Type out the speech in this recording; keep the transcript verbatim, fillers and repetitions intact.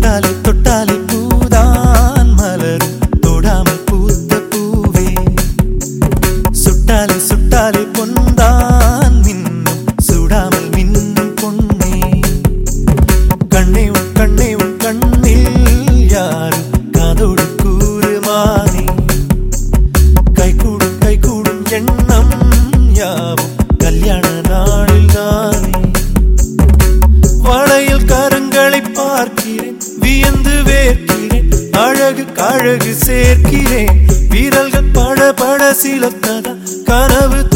தொட்டாலே தொட்டாலே பூதான் மலரும் தொடாமல் பூத்த பூவே சுட்டாலே சுட்டாலே பொன்தான் மின்னும் சுடாமல் மின்னும் பொன்னே கண்ணே உன் கண்ணே உன் கண்ணில் யாரும் காதோடு கூறுமானே கை கூடும் கை கூடும் எண்ணம் யாவும் கல்யாண நாளில் தானே வளையல் கரங்களை பார்க்கிறேன் வியந்து வேர்க்கிறேன் அழகு அழகு சேர்க்கிறேன் வீரல்கள் பட பட சிலத்ததா கனவு